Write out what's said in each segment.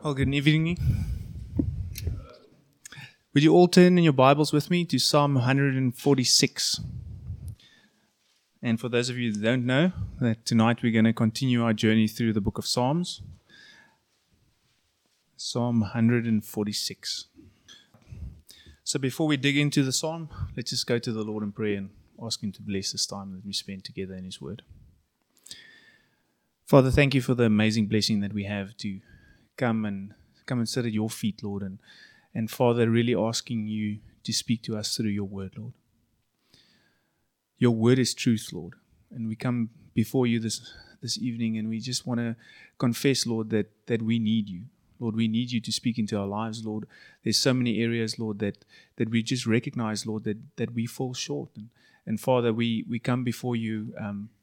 Well, good evening. Would you all turn in your Bibles with me to Psalm 146? And for those of you that don't know, that tonight we're going to continue our journey through the book of Psalms. Psalm 146. So before we dig into the psalm, let's just go to the Lord in prayer and ask Him to bless this time that we spend together in His Word. Father, thank you for the amazing blessing that we have to come and sit at your feet, Lord, and Father, really asking you to speak to us through your word, Lord. Your word is truth, Lord, and we come before you this evening, and we just want to confess, Lord, that we need you. Lord, we need you to speak into our lives, Lord. There's so many areas, Lord, that we just recognize, Lord, that we fall short. And Father, we come before you,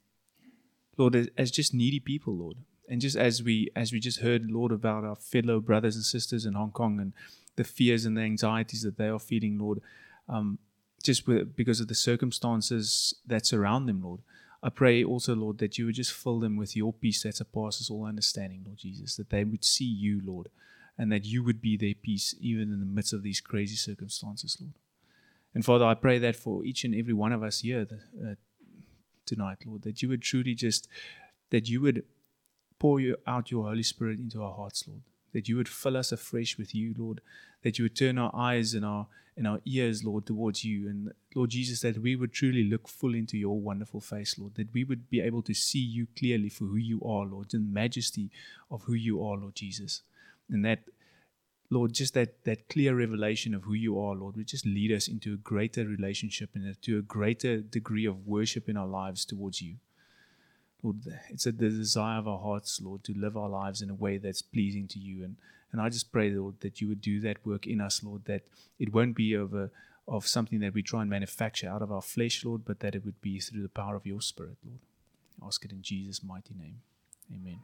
Lord, as just needy people, Lord. And just as we just heard, Lord, about our fellow brothers and sisters in Hong Kong and the fears and the anxieties that they are feeling, Lord, because of the circumstances that surround them, Lord. I pray also, Lord, that you would just fill them with your peace that surpasses all understanding, Lord Jesus, that they would see you, Lord, and that you would be their peace even in the midst of these crazy circumstances, Lord. And Father, I pray that for each and every one of us here tonight, Lord, that you would truly that you would pour out your Holy Spirit into our hearts, Lord. That you would fill us afresh with you, Lord. That you would turn our eyes and our ears, Lord, towards you. And Lord Jesus, that we would truly look full into your wonderful face, Lord. That we would be able to see you clearly for who you are, Lord. The majesty of who you are, Lord Jesus. And that, Lord, just that clear revelation of who you are, Lord, would just lead us into a greater relationship and to a greater degree of worship in our lives towards you. Lord, it's the desire of our hearts, Lord, to live our lives in a way that's pleasing to you. And I just pray, Lord, that you would do that work in us, Lord, that it won't be of something that we try and manufacture out of our flesh, Lord, but that it would be through the power of your Spirit, Lord. I ask it in Jesus' mighty name. Amen.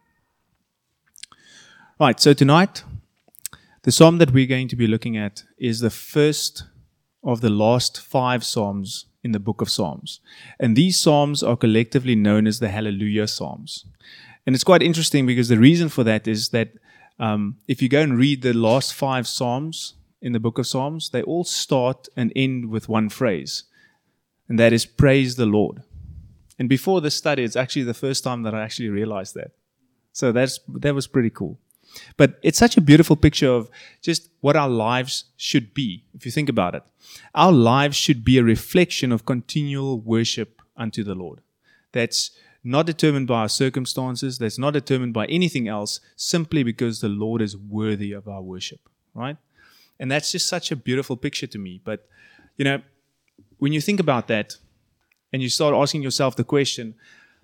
Right, so tonight, the psalm that we're going to be looking at is the first of the last 5 psalms in the book of Psalms. And these psalms are collectively known as the Hallelujah Psalms. And it's quite interesting because the reason for that is that if you go and read the last 5 psalms in the book of Psalms, they all start and end with one phrase, and that is praise the Lord. And before this study, it's actually the first time that I actually realized that. So that was pretty cool. But it's such a beautiful picture of just what our lives should be, if you think about it. Our lives should be a reflection of continual worship unto the Lord. That's not determined by our circumstances, that's not determined by anything else, simply because the Lord is worthy of our worship, right? And that's just such a beautiful picture to me. But, when you think about that, and you start asking yourself the question,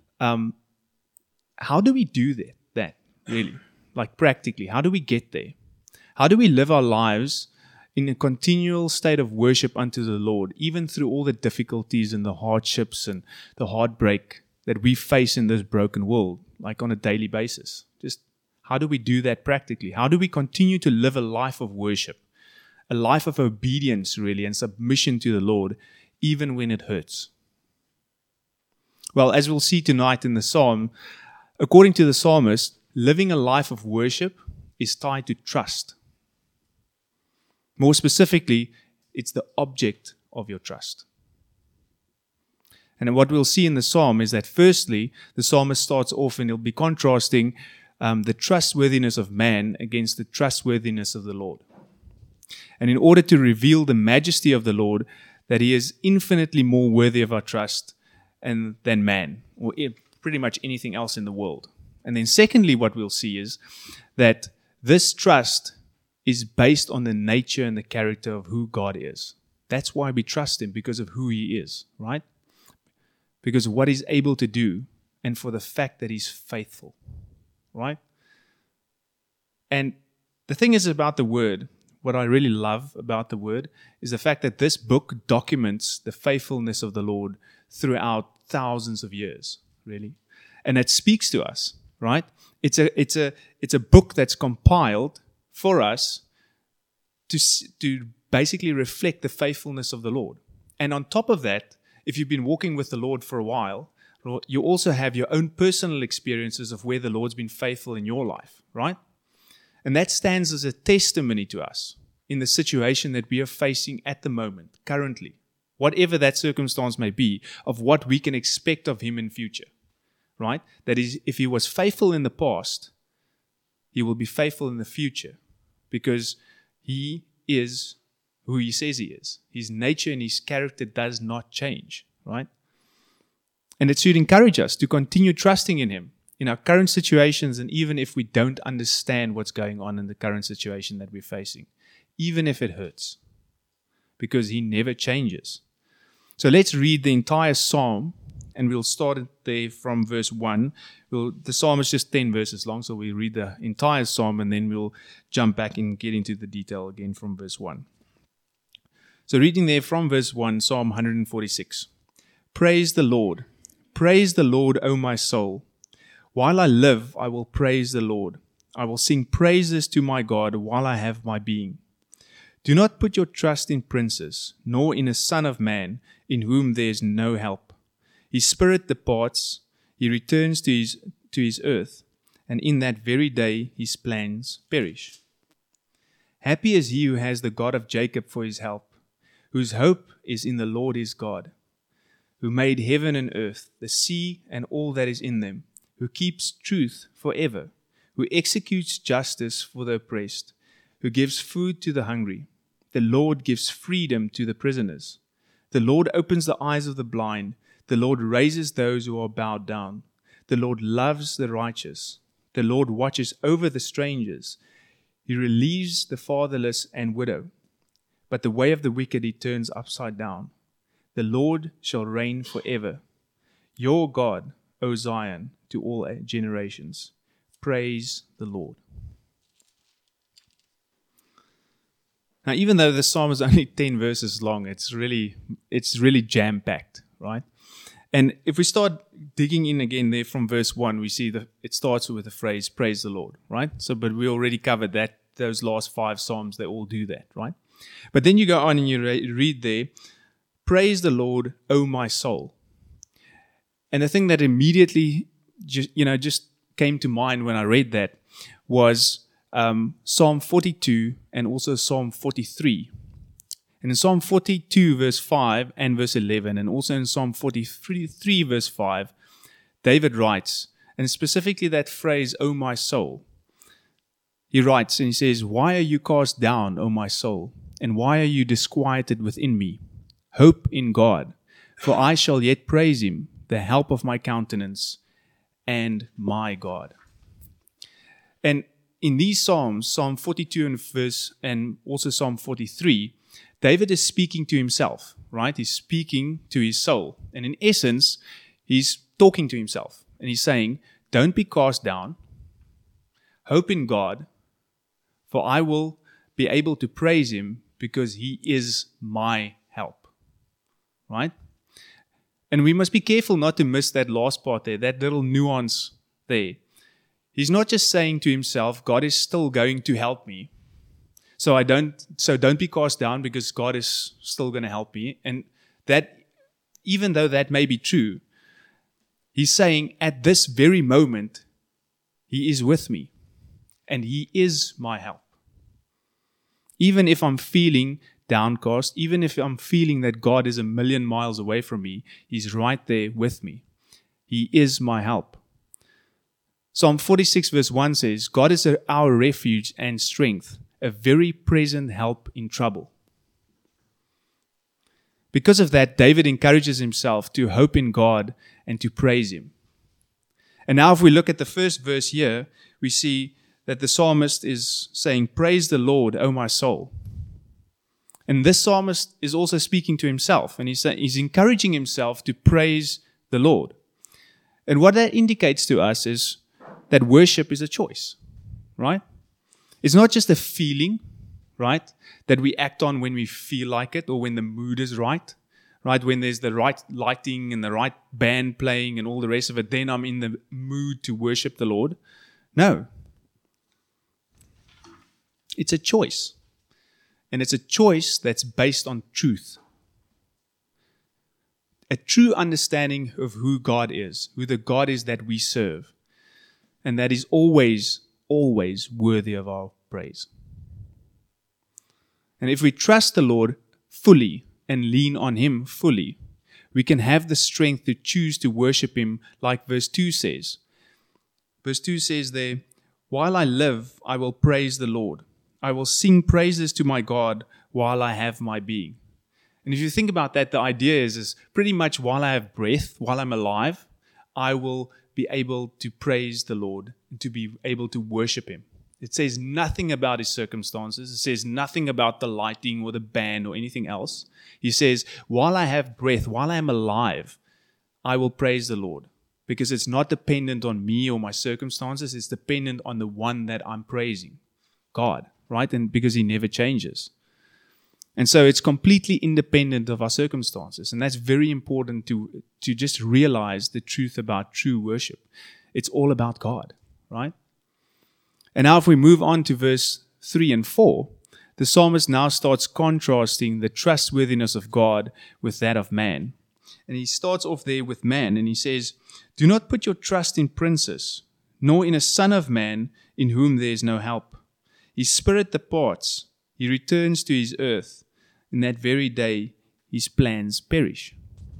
how do we do that really? Like practically, how do we get there? How do we live our lives in a continual state of worship unto the Lord, even through all the difficulties and the hardships and the heartbreak that we face in this broken world, like on a daily basis? Just how do we do that practically? How do we continue to live a life of worship, a life of obedience, really, and submission to the Lord, even when it hurts? Well, as we'll see tonight in the psalm, according to the psalmist, living a life of worship is tied to trust. More specifically, it's the object of your trust. And what we'll see in the psalm is that firstly, the psalmist starts off and he'll be contrasting the trustworthiness of man against the trustworthiness of the Lord. And in order to reveal the majesty of the Lord, that He is infinitely more worthy of our trust than man, or pretty much anything else in the world. And then secondly, what we'll see is that this trust is based on the nature and the character of who God is. That's why we trust Him, because of who He is, right? Because of what He's able to do and for the fact that He's faithful, right? And the thing is about the Word, what I really love about the Word is the fact that this book documents the faithfulness of the Lord throughout thousands of years, really. And it speaks to us. Right? It's a book that's compiled for us to basically reflect the faithfulness of the Lord. And on top of that, if you've been walking with the Lord for a while, you also have your own personal experiences of where the Lord's been faithful in your life, right? And that stands as a testimony to us in the situation that we are facing at the moment, currently, whatever that circumstance may be, of what we can expect of Him in future, right? That is, if He was faithful in the past, He will be faithful in the future, because He is who He says He is. His nature and His character does not change, right? And it should encourage us to continue trusting in Him in our current situations, and even if we don't understand what's going on in the current situation that we're facing, even if it hurts, because He never changes. So let's read the entire psalm, and we'll start it there from verse 1. The psalm is just 10 verses long, so we'll read the entire psalm, and then we'll jump back and get into the detail again from verse 1. So reading there from verse 1, Psalm 146. Praise the Lord. Praise the Lord, O my soul. While I live, I will praise the Lord. I will sing praises to my God while I have my being. Do not put your trust in princes, nor in a son of man, in whom there is no help. His spirit departs, he returns to his earth, and in that very day his plans perish. Happy is he who has the God of Jacob for his help, whose hope is in the Lord his God, who made heaven and earth, the sea and all that is in them, who keeps truth forever, who executes justice for the oppressed, who gives food to the hungry. The Lord gives freedom to the prisoners. The Lord opens the eyes of the blind. The Lord raises those who are bowed down. The Lord loves the righteous. The Lord watches over the strangers. He relieves the fatherless and widow. But the way of the wicked He turns upside down. The Lord shall reign forever. Your God, O Zion, to all generations. Praise the Lord. Now, even though the psalm is only 10 verses long, it's really jam-packed, right? And if we start digging in again there from verse 1, we see that it starts with the phrase, praise the Lord, right? But we already covered that. Those last 5 psalms, they all do that, right? But then you go on and you read there, praise the Lord, O my soul. And the thing that immediately just came to mind when I read that was Psalm 42 and also Psalm 43. And in Psalm 42 verse 5 and verse 11, and also in Psalm 43 verse 5, David writes, and specifically that phrase, O my soul, he writes and he says, why are you cast down, O my soul? And why are you disquieted within me? Hope in God, for I shall yet praise Him, the help of my countenance and my God. And in these Psalms, Psalm 42 and also Psalm 43, David is speaking to himself, right? He's speaking to his soul. And in essence, he's talking to himself. And he's saying, don't be cast down. Hope in God, for I will be able to praise Him because He is my help, right? And we must be careful not to miss that last part there, that little nuance there. He's not just saying to himself, God is still going to help me. So don't be cast down because God is still going to help me. And that, even though that may be true, he's saying at this very moment, He is with me and He is my help. Even if I'm feeling downcast, even if I'm feeling that God is a million miles away from me, He's right there with me. He is my help. Psalm 46 verse 1 says, God is our refuge and strength, a very present help in trouble. Because of that, David encourages himself to hope in God and to praise Him. And now if we look at the first verse here, we see that the psalmist is saying, praise the Lord, O my soul. And this psalmist is also speaking to himself, and he's encouraging himself to praise the Lord. And what that indicates to us is that worship is a choice, right? It's not just a feeling, right, that we act on when we feel like it or when the mood is right, when there's the right lighting and the right band playing and all the rest of it, then I'm in the mood to worship the Lord. No. It's a choice. And it's a choice that's based on truth. A true understanding of who God is, who the God is that we serve. And that is always always worthy of our praise. And if we trust the Lord fully and lean on Him fully, we can have the strength to choose to worship Him like verse 2 says. Verse 2 says there, "While I live, I will praise the Lord. I will sing praises to my God while I have my being." And if you think about that, the idea is pretty much while I have breath, while I'm alive, I will be able to praise the Lord, and to be able to worship Him. It says nothing about His circumstances. It says nothing about the lighting or the band or anything else. He says, while I have breath, while I am alive, I will praise the Lord. Because it's not dependent on me or my circumstances. It's dependent on the one that I'm praising, God, right? And because He never changes. And so it's completely independent of our circumstances. And that's very important to just realize the truth about true worship. It's all about God, right? And now if we move on to verse 3 and 4, the psalmist now starts contrasting the trustworthiness of God with that of man. And he starts off there with man, and he says, "Do not put your trust in princes, nor in a son of man in whom there is no help. His spirit departs, he returns to his earth. In that very day, his plans perish."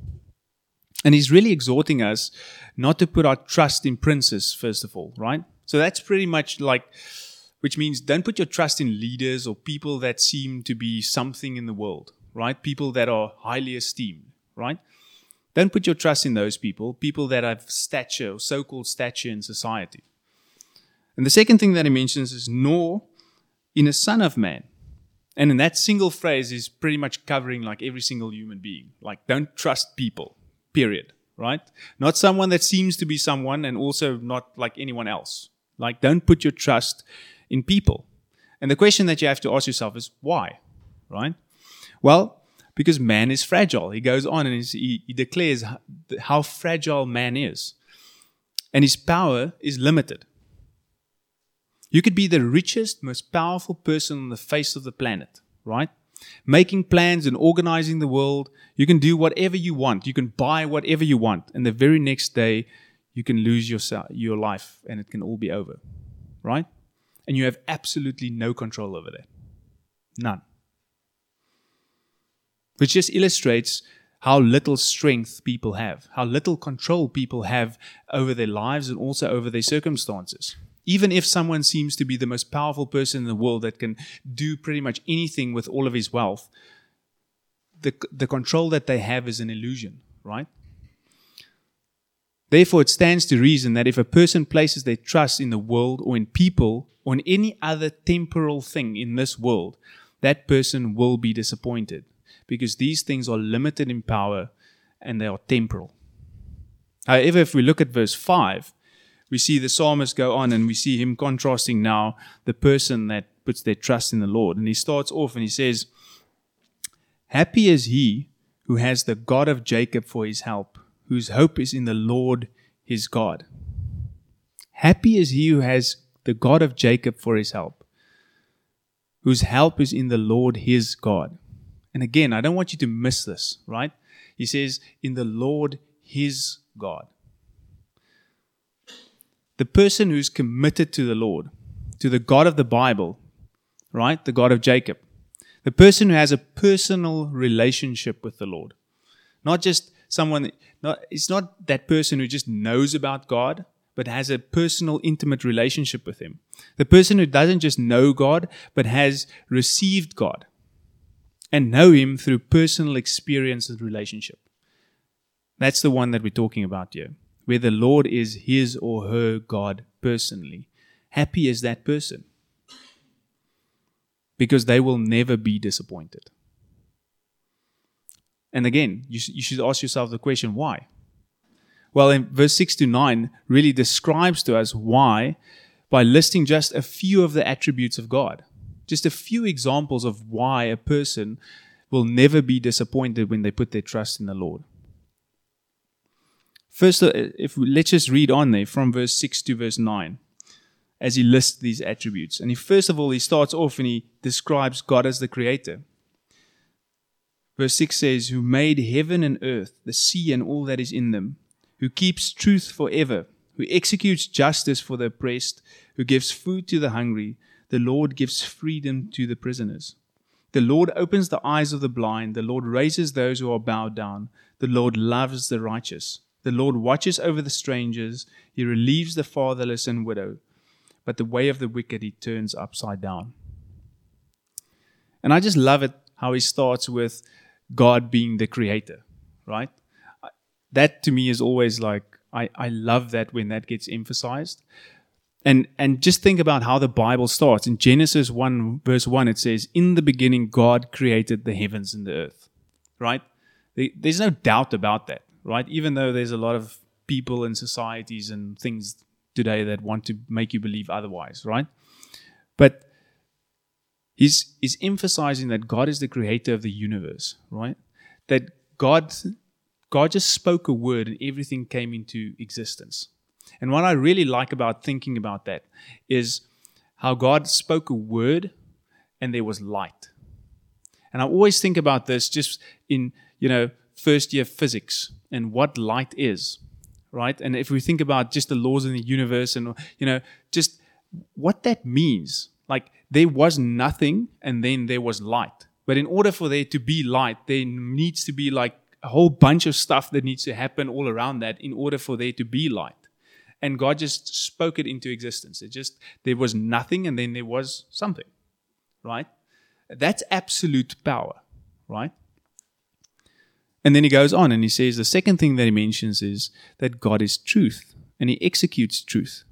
And he's really exhorting us not to put our trust in princes, first of all, right? So that's pretty much like, which means don't put your trust in leaders or people that seem to be something in the world, right? People that are highly esteemed, right? Don't put your trust in those people that have stature, so-called stature in society. And the second thing that he mentions is nor in a son of man. And in that single phrase is pretty much covering like every single human being. Like don't trust people, period, right? Not someone that seems to be someone, and also not like anyone else. Like don't put your trust in people. And the question that you have to ask yourself is why, right? Well, because man is fragile. He goes on and he declares how fragile man is. And his power is limited. You could be the richest, most powerful person on the face of the planet, right? Making plans and organizing the world. You can do whatever you want. You can buy whatever you want. And the very next day, you can lose your life and it can all be over, right? And you have absolutely no control over that. None. Which just illustrates how little strength people have, how little control people have over their lives and also over their circumstances. Even if someone seems to be the most powerful person in the world that can do pretty much anything with all of his wealth, the control that they have is an illusion, right? Therefore, it stands to reason that if a person places their trust in the world or in people or in any other temporal thing in this world, that person will be disappointed because these things are limited in power and they are temporal. However, if we look at verse 5, we see the psalmist go on and we see him contrasting now the person that puts their trust in the Lord. And he starts off and he says, "Happy is he who has the God of Jacob for his help, whose hope is in the Lord his God." Happy is he who has the God of Jacob for his help, whose help is in the Lord his God. And again, I don't want you to miss this, right? He says, in the Lord his God. The person who's committed to the Lord, to the God of the Bible, right? The God of Jacob. The person who has a personal relationship with the Lord. Not just someone, it's not that person who just knows about God, but has a personal, intimate relationship with Him. The person who doesn't just know God, but has received God and know Him through personal experience and relationship. That's the one that we're talking about here, where the Lord is his or her God personally. Happy is that person, because they will never be disappointed. And again, you should ask yourself the question, why? Well, in verse 6 to 9 really describes to us why by listing just a few of the attributes of God. Just a few examples of why a person will never be disappointed when they put their trust in the Lord. First, let's just read on there from verse 6 to verse 9 as he lists these attributes. And first of all, he starts off and he describes God as the creator. Verse 6 says, "Who made heaven and earth, the sea and all that is in them, who keeps truth forever, who executes justice for the oppressed, who gives food to the hungry. The Lord gives freedom to the prisoners. The Lord opens the eyes of the blind. The Lord raises those who are bowed down. The Lord loves the righteous. The Lord watches over the strangers. He relieves the fatherless and widow. But the way of the wicked he turns upside down. And I just love it how he starts with God being the creator, right? That to me is always like, I love that when that gets emphasized. And just think about how the Bible starts. In Genesis 1 verse 1, it says, in the beginning, God created the heavens and the earth, right? There's no doubt about that, right? Even though there's a lot of people and societies and things today that want to make you believe otherwise, right? But he's emphasizing that God is the creator of the universe, right? That God just spoke a word and everything came into existence. And what I really like about thinking about that is how God spoke a word and there was light. And I always think about this just in, first year physics and what light is, right? And if we think about just the laws in the universe and, just what that means, like there was nothing and then there was light. But in order for there to be light, there needs to be like a whole bunch of stuff that needs to happen all around that in order for there to be light. And God just spoke it into existence. There was nothing and then there was something, right? That's absolute power, right? And then he goes on and he says the second thing that he mentions is that God is truth and he executes truth.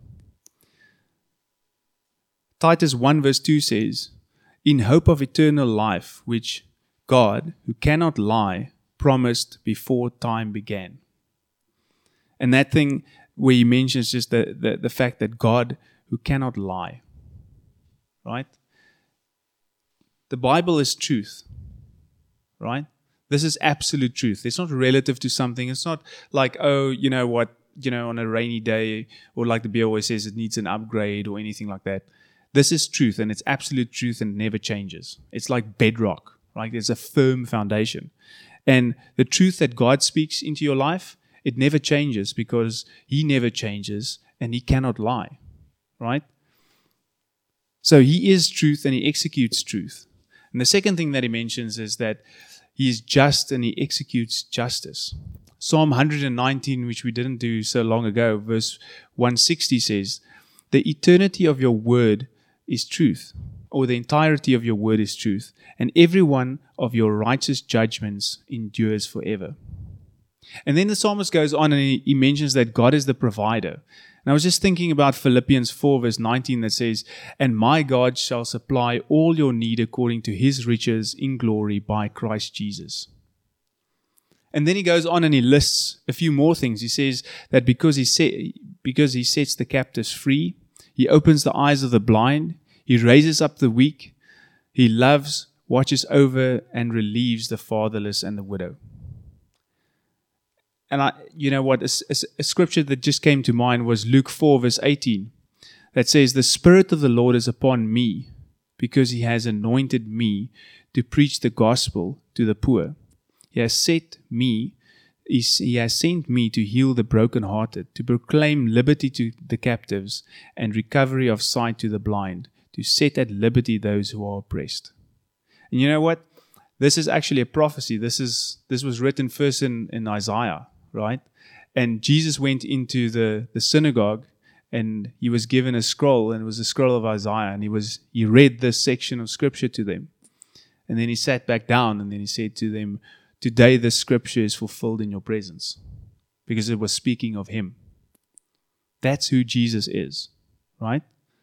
Titus 1 verse 2 says, in hope of eternal life, which God, who cannot lie, promised before time began. And that thing where he mentions just the fact that God, who cannot lie, right? The Bible is truth, right? This is absolute truth. It's not relative to something. It's not like, oh, you know what, on a rainy day, or like the Bible always says, it needs an upgrade or anything like that. This is truth, and it's absolute truth, and it never changes. It's like bedrock, right? There's a firm foundation. And the truth that God speaks into your life, it never changes because he never changes and he cannot lie, right? So he is truth and he executes truth. And the second thing that he mentions is that he is just and he executes justice. Psalm 119, which we didn't do so long ago, verse 160 says, the eternity of your word is truth, or the entirety of your word is truth, and every one of your righteous judgments endures forever. And then the psalmist goes on and he mentions that God is the provider. And I was just thinking about Philippians 4 verse 19 that says, and my God shall supply all your need according to his riches in glory by Christ Jesus. And then he goes on and he lists a few more things. He says that because he sets the captives free, he opens the eyes of the blind, he raises up the weak, he loves, watches over, and relieves the fatherless and the widow. And a scripture that just came to mind was Luke 4 verse 18 that says, the Spirit of the Lord is upon me because he has anointed me to preach the gospel to the poor. He has sent me to heal the brokenhearted, to proclaim liberty to the captives and recovery of sight to the blind, to set at liberty those who are oppressed. And you know what? This is actually a prophecy. This was written first in Isaiah, right? And Jesus went into the synagogue and he was given a scroll, and it was a scroll of Isaiah, and he read this section of scripture to them. And then he sat back down and then he said to them, today this scripture is fulfilled in your presence, because it was speaking of him. That's who Jesus is, right?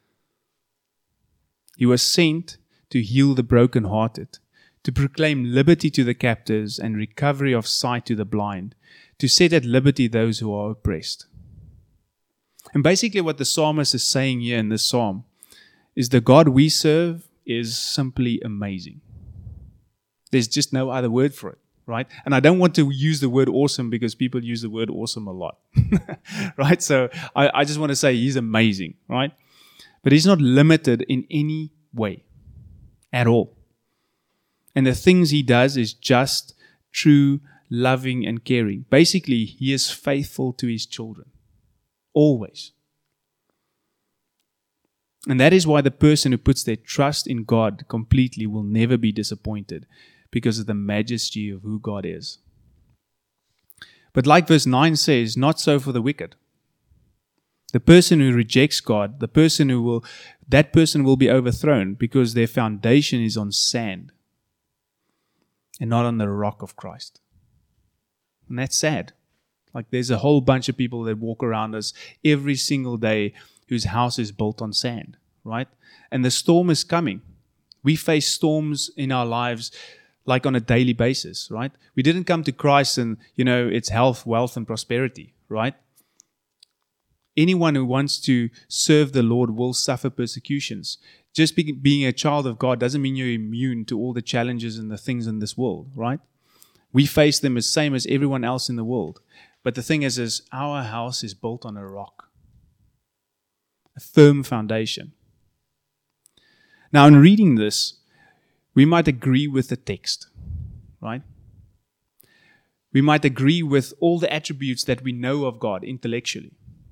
He was sent to heal the brokenhearted, to proclaim liberty to the captives and recovery of sight to the blind, to set at liberty those who are oppressed. And basically what the psalmist is saying here in this psalm is the God we serve is simply amazing. There's just no other word for it, right? And I don't want to use the word awesome because people use the word awesome a lot, right? So I just want to say he's amazing, right? But he's not limited in any way at all. And the things he does is just, true, loving, and caring. Basically, he is faithful to his children. Always. And that is why the person who puts their trust in God completely will never be disappointed, because of the majesty of who God is. But like verse 9 says, not so for the wicked. The person who rejects God, that person will be overthrown, because their foundation is on sand and not on the rock of Christ. And that's sad. Like, there's a whole bunch of people that walk around us every single day whose house is built on sand, right? And the storm is coming. We face storms in our lives like on a daily basis, right? We didn't come to Christ and, it's health, wealth, and prosperity, right? Anyone who wants to serve the Lord will suffer persecutions. Just being a child of God doesn't mean you're immune to all the challenges and the things in this world, right? We face them as same as everyone else in the world. But the thing is our house is built on a rock, a firm foundation. Now, in reading this, we might agree with the text, right? We might agree with all the attributes that we know of God intellectually.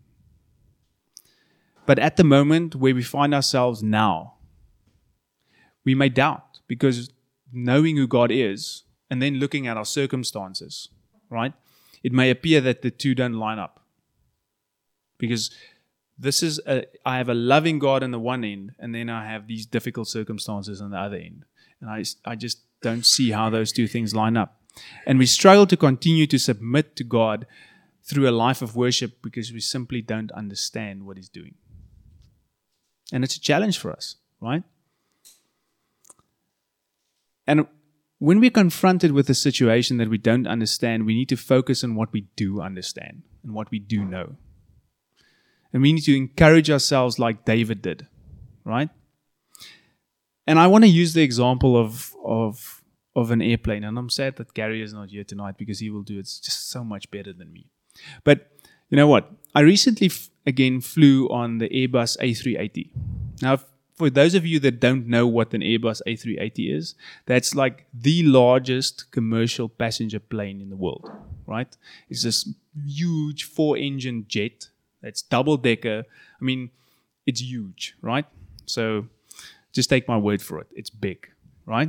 But at the moment where we find ourselves now, we may doubt, because knowing who God is and then looking at our circumstances, right? It may appear that the two don't line up. Because I have a loving God on the one end, and then I have these difficult circumstances on the other end. And I just don't see how those two things line up. And we struggle to continue to submit to God through a life of worship because we simply don't understand what He's doing. And it's a challenge for us, right? And when we're confronted with a situation that we don't understand, we need to focus on what we do understand and what we do know. And we need to encourage ourselves like David did, right? And I want to use the example of an airplane. And I'm sad that Gary is not here tonight, because he will do it just so much better than me. But you know what? I recently again flew on the Airbus A380. Now, for those of you that don't know what an Airbus A380 is, that's like the largest commercial passenger plane in the world, right? It's this huge 4-engine jet that's double-decker. I mean, it's huge, right? So just take my word for it. It's big, right?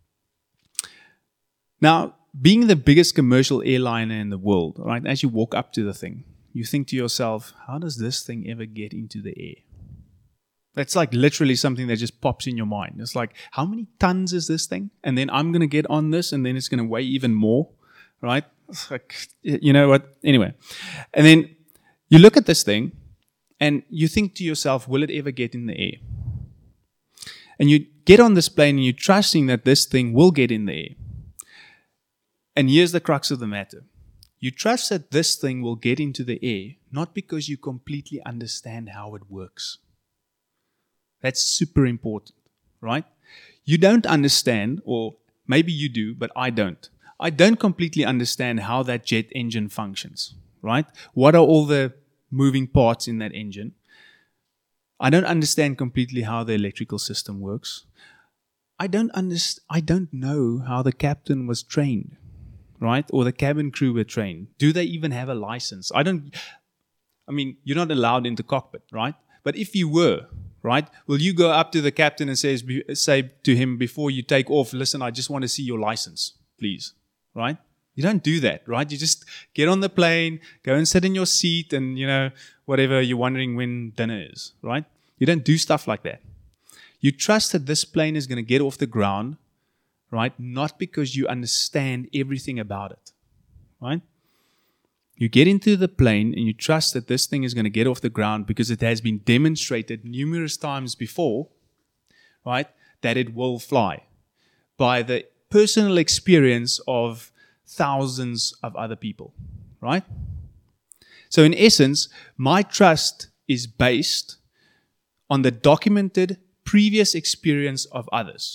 Now, being the biggest commercial airliner in the world, right, as you walk up to the thing, you think to yourself, how does this thing ever get into the air? That's like literally something that just pops in your mind. It's like, how many tons is this thing? And then I'm going to get on this, and then it's going to weigh even more, right? It's like, you know what? Anyway. And then you look at this thing, and you think to yourself, will it ever get in the air? And you get on this plane, and you're trusting that this thing will get in the air. And here's the crux of the matter. You trust that this thing will get into the air, not because you completely understand how it works. That's super important, right? You don't understand, or maybe you do, but I don't. I don't completely understand how that jet engine functions, right? What are all the moving parts in that engine? I don't understand completely how the electrical system works. I don't know how the captain was trained, right? Or the cabin crew were trained. Do they even have a license? You're not allowed in the cockpit, right? But if you were, right, will you go up to the captain and say to him before you take off, listen, I just want to see your license, please, right? You don't do that, right? You just get on the plane, go and sit in your seat, and, whatever, you're wondering when dinner is, right? You don't do stuff like that. You trust that this plane is going to get off the ground, right? Not because you understand everything about it, right? You get into the plane and you trust that this thing is going to get off the ground because it has been demonstrated numerous times before, right, that it will fly by the personal experience of thousands of other people, right? So in essence, my trust is based on the documented previous experience of others,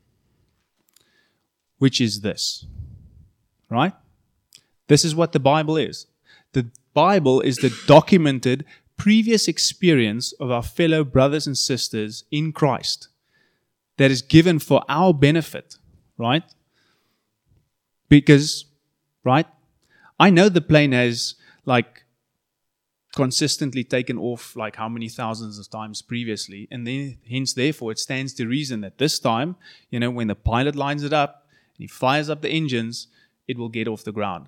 which is this, right? This is what the Bible is. The Bible is the documented previous experience of our fellow brothers and sisters in Christ that is given for our benefit, right? Because, right, I know the plane has like consistently taken off like how many thousands of times previously. And then, hence, therefore, it stands to reason that this time, when the pilot lines it up and he fires up the engines, it will get off the ground.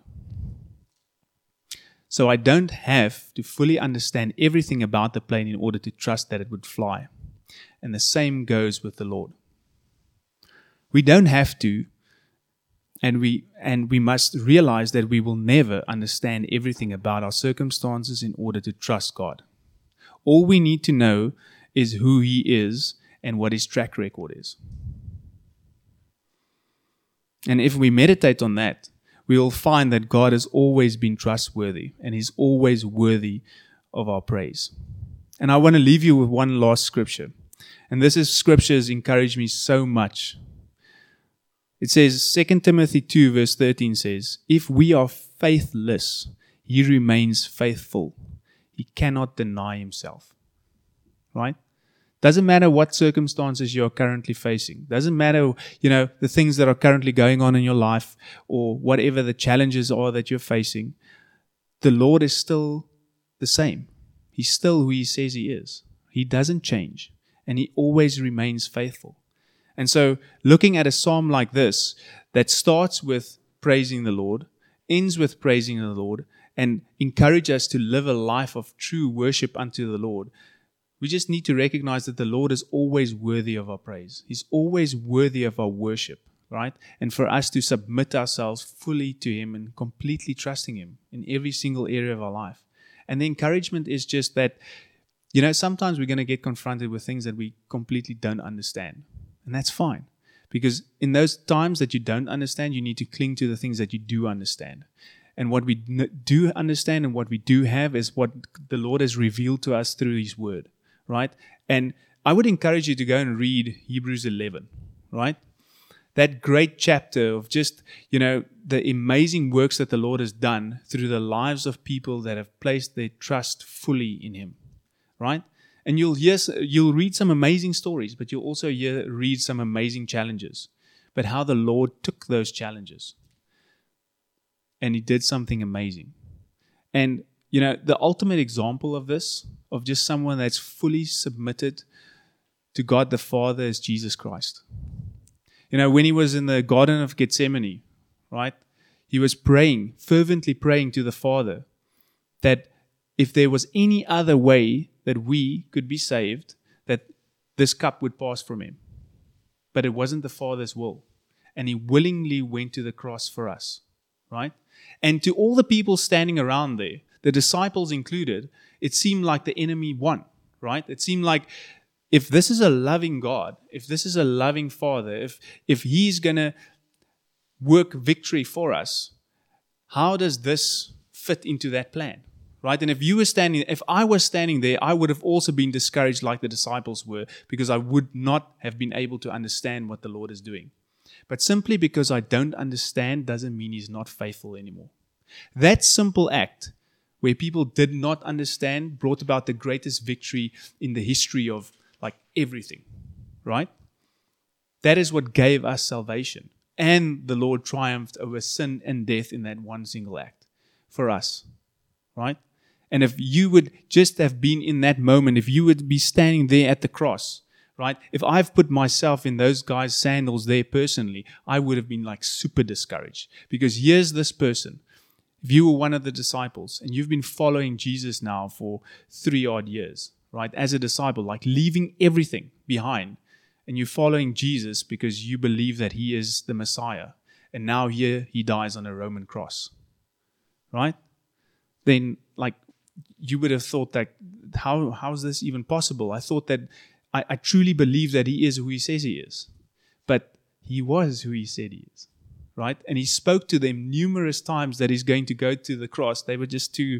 So I don't have to fully understand everything about the plane in order to trust that it would fly. And the same goes with the Lord. We don't have to, and we must realize that we will never understand everything about our circumstances in order to trust God. All we need to know is who He is and what His track record is. And if we meditate on that, we will find that God has always been trustworthy and He's always worthy of our praise. And I want to leave you with one last scripture. And this scripture has encouraged me so much. It says, 2 Timothy 2 verse 13 says, "If we are faithless, He remains faithful. He cannot deny Himself." Right? Doesn't matter what circumstances you are currently facing. Doesn't matter, the things that are currently going on in your life or whatever the challenges are that you're facing. The Lord is still the same. He's still who He says He is. He doesn't change. And He always remains faithful. And so looking at a psalm like this that starts with praising the Lord, ends with praising the Lord, and encourage us to live a life of true worship unto the Lord, we just need to recognize that the Lord is always worthy of our praise. He's always worthy of our worship, right? And for us to submit ourselves fully to Him and completely trusting Him in every single area of our life. And the encouragement is just that, sometimes we're going to get confronted with things that we completely don't understand. And that's fine. Because in those times that you don't understand, you need to cling to the things that you do understand. And what we do understand and what we do have is what the Lord has revealed to us through His Word. Right? And I would encourage you to go and read Hebrews 11, right? That great chapter of just, the amazing works that the Lord has done through the lives of people that have placed their trust fully in Him, right? And you'll read some amazing stories, but you'll also read some amazing challenges. But how the Lord took those challenges and He did something amazing. And the ultimate example of this, of just someone that's fully submitted to God the Father, is Jesus Christ. When He was in the Garden of Gethsemane, right? He was praying, fervently praying to the Father that if there was any other way that we could be saved, that this cup would pass from Him. But it wasn't the Father's will. And He willingly went to the cross for us, right? And to all the people standing around there, the disciples included, it seemed like the enemy won, right? It seemed like if this is a loving God, if this is a loving Father, if He's going to work victory for us, how does this fit into that plan, right? And if I was standing there, I would have also been discouraged like the disciples were, because I would not have been able to understand what the Lord is doing. But simply because I don't understand doesn't mean He's not faithful anymore. That simple act, where people did not understand, brought about the greatest victory in the history of everything, right? That is what gave us salvation. And the Lord triumphed over sin and death in that one single act for us, right? And if you would just have been in that moment, if you would be standing there at the cross, right? If I've put myself in those guys' sandals there personally, I would have been super discouraged. Because here's this person. If you were one of the disciples and you've been following Jesus now for 3 odd years, right? As a disciple, leaving everything behind, and you're following Jesus because you believe that He is the Messiah, and now here He dies on a Roman cross, right? Then you would have thought that, how is this even possible? I thought that I truly believe that He is who He says He is, but He was who He said He is. Right? And He spoke to them numerous times that He's going to go to the cross. They were just too,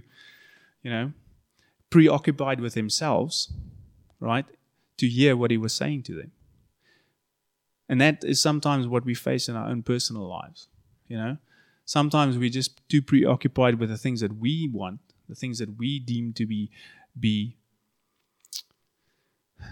preoccupied with themselves, right, to hear what He was saying to them. And that is sometimes what we face in our own personal lives, Sometimes we're just too preoccupied with the things that we want, the things that we deem to be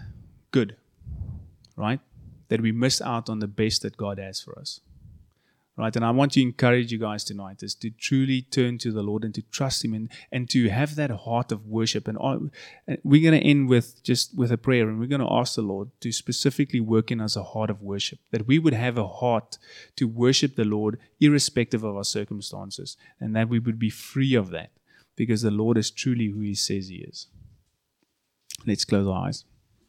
good, right? That we miss out on the best that God has for us. Right, and I want to encourage you guys tonight is to truly turn to the Lord and to trust Him and to have that heart of worship. And we're going to end with a prayer, and we're going to ask the Lord to specifically work in us a heart of worship, that we would have a heart to worship the Lord irrespective of our circumstances, and that we would be free of that because the Lord is truly who He says He is. Let's close our eyes.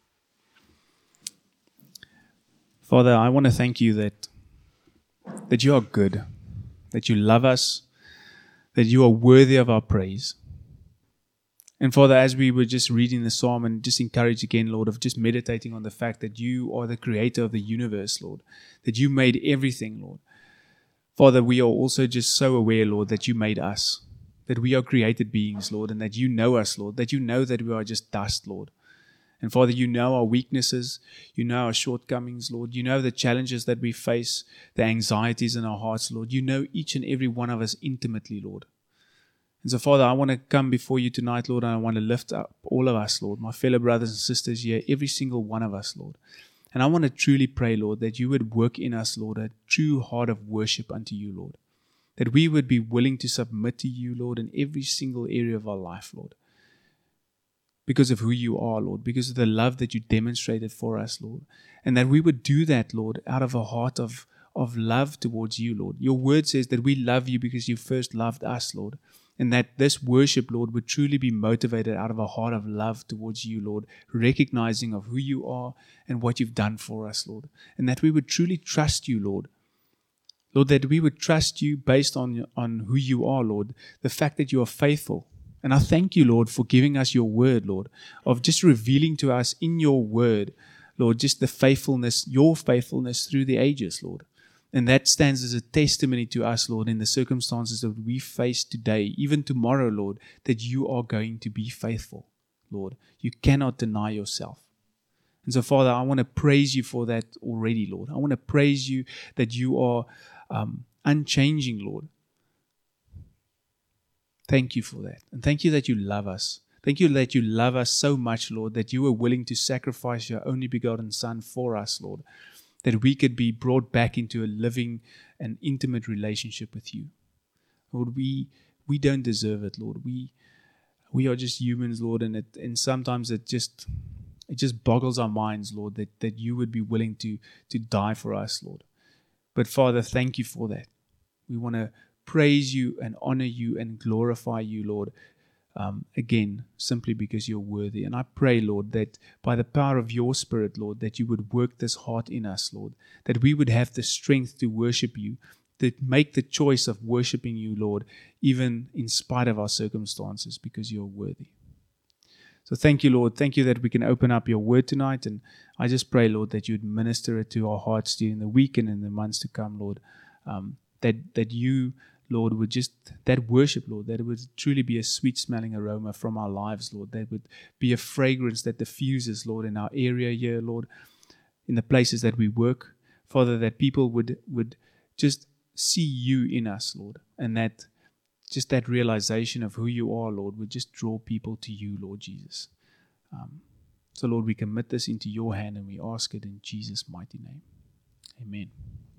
Father, I want to thank you that you are good, that you love us, that you are worthy of our praise. And Father, as we were just reading the psalm and just encouraged again, Lord, of just meditating on the fact that you are the creator of the universe, Lord, that you made everything, Lord. Father, we are also just so aware, Lord, that you made us, that we are created beings, Lord, and that you know us, Lord, that you know that we are just dust, Lord. And Father, you know our weaknesses, you know our shortcomings, Lord. You know the challenges that we face, the anxieties in our hearts, Lord. You know each and every one of us intimately, Lord. And so, Father, I want to come before you tonight, Lord, and I want to lift up all of us, Lord, my fellow brothers and sisters here, every single one of us, Lord. And I want to truly pray, Lord, that you would work in us, Lord, a true heart of worship unto you, Lord. That we would be willing to submit to you, Lord, in every single area of our life, Lord. Because of who you are, Lord, because of the love that you demonstrated for us, Lord. And that we would do that, Lord, out of a heart of love towards you, Lord. Your word says that we love you because you first loved us, Lord. And that this worship, Lord, would truly be motivated out of a heart of love towards you, Lord, recognizing of who you are and what you've done for us, Lord. And that we would truly trust you, Lord. Lord, that we would trust you based on who you are, Lord. The fact that you are faithful. And I thank you, Lord, for giving us your word, Lord, of just revealing to us in your word, Lord, just the faithfulness, your faithfulness through the ages, Lord. And that stands as a testimony to us, Lord, in the circumstances that we face today, even tomorrow, Lord, that you are going to be faithful, Lord. You cannot deny yourself. And so, Father, I want to praise you for that already, Lord. I want to praise you that you are unchanging, Lord. Thank you for that. And thank you that you love us. Thank you that you love us so much, Lord, that you were willing to sacrifice your only begotten Son for us, Lord, that we could be brought back into a living and intimate relationship with you. Lord, we don't deserve it, Lord. We are just humans, Lord, and sometimes it just boggles our minds, Lord, that you would be willing to die for us, Lord. But Father, thank you for that. We want to praise you and honor you and glorify you, Lord, again, simply because you're worthy. And I pray, Lord, that by the power of your Spirit, Lord, that you would work this heart in us, Lord, that we would have the strength to worship you, to make the choice of worshiping you, Lord, even in spite of our circumstances, because you're worthy. So thank you, Lord. Thank you that we can open up your word tonight. And I just pray, Lord, that you'd minister it to our hearts during the week and in the months to come, Lord, that you, Lord, would just, that worship, Lord, that it would truly be a sweet-smelling aroma from our lives, Lord. That would be a fragrance that diffuses, Lord, in our area here, Lord, in the places that we work. Father, that people would just see you in us, Lord, and that just that realization of who you are, Lord, would just draw people to you, Lord Jesus. So, Lord, we commit this into your hand and we ask it in Jesus' mighty name. Amen.